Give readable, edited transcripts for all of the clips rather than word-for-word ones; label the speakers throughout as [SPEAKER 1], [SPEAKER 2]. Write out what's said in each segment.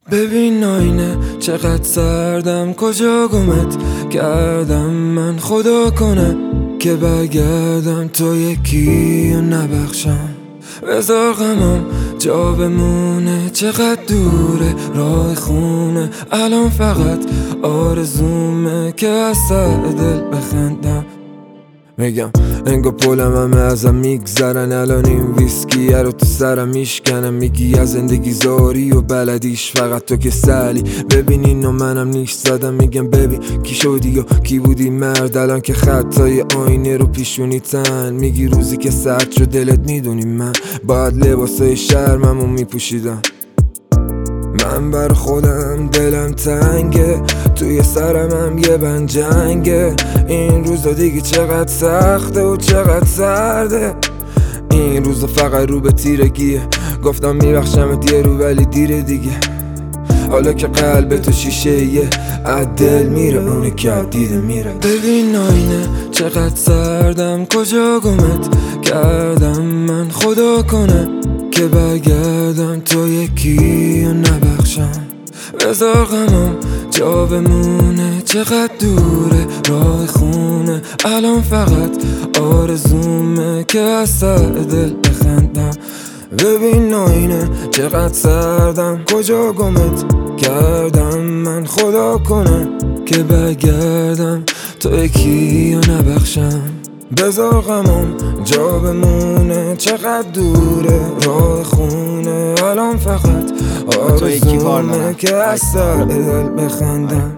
[SPEAKER 1] ببین آینه چقدر سردم، کجا گمت کردم من، خدا کنه که برگردم تو یکی و نبخشم. بذار غمم جا بمونه، چقدر دوره راه خونه، الان فقط آرزومه که از سر دل بخندم. میگم انگار پولم همه ازم میگذرن، الان این ویسکیه رو تو سرم میشکنم. میگی از زندگی زاری و بلدیش فقط تو که سلی. ببین اینو منم نیش زدم، میگم ببین کی شدی و کی بودی مرد، الان که خطای آینه رو پیشونی تن. میگی روزی که سرد شد دلت میدونی من باید لباسای شرممو میپوشیدم. من بر خودم دلم تنگه، توی سرم هم یه بند جنگه. این روزا دیگه چقدر سخته و چقدر سرده، این روزا فقط رو به تیرگیه. گفتم میبخشمت یه رو ولی دیره دیگه، حالا که قلب تو شیشه یه عدل میره، اونه که دیده میره. ببین آینه چقدر سردم، کجا گمت کردم من، خدا کنه که برگردم تو یکی و نبخشم. بذار غمم جا بمونه، چقدر دوره راه خونه، الان فقط آرزومه که از سر دل بخندم. ببین آینه چقدر سردم، کجا گمت کردم من، خدا کنه که برگردم تو یکی و نبخشم. بذار غمم جا بمونه، چقدر دوره راه خونه، الان فقط آرزومه که از سر دل بخندم.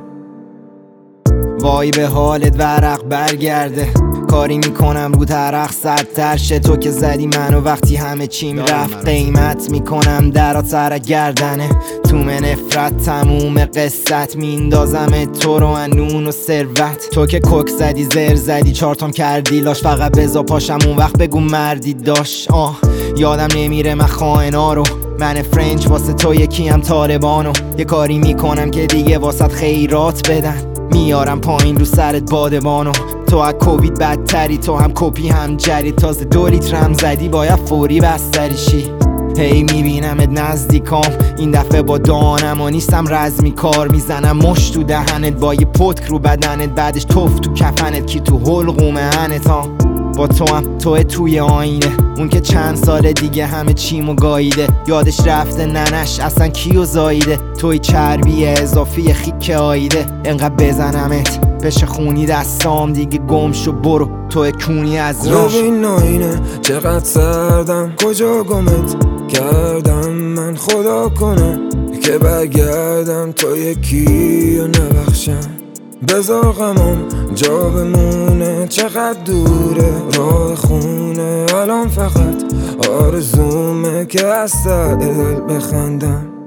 [SPEAKER 2] وای به حالت ورق برگرده، کاری میکنم رو ترق سردتر شه. تو که زدی منو وقتی همه چیم رفت، قیمت میکنم درات سر گردنه. تو من نفرت تموم قصت میندازم تو رو نون و ثروت. تو که کوک زدی زر زدی چارتام کردی لاش، فقط بزا پاشم اون وقت بگو مردی داشت. یادم نمیره من خائنا رو، من فرنچ واسه تو یکی هم طالبانو. یه کاری میکنم که دیگه واسط خیرات بدن، میارم پایین رو سرت بادبانو. تو از کووید بدتری، تو هم کپی هم جری، تازه 2 لیترم زدی باید فوری بستری شی. هی میبینمت نزدیکام، این دفعه با دانم و نیستم رزمی کار. میزنم مشت تو دهنت با یه پتک رو بدنت، بعدش توف تو کفنت کی تو حلقومه هنتا. با تو هم توی آینه، اون که چند سال دیگه همه چیمو گاییده. یادش رفته ننش اصلا کیو زاییده، توی چربی اضافی خیک آیده. انقدر بزنمت بشه خونی دستام، دیگه گم شو برو توی کونی از راش.
[SPEAKER 1] ببین آینه چقدر سردم، کجا گمت کردم من، خدا کنه که برگردم تو یکی و نبخشم. بذار غمم جا بمونه، چقدر دوره راه خونه، الان فقط آرزومه که از سر دل بخندم.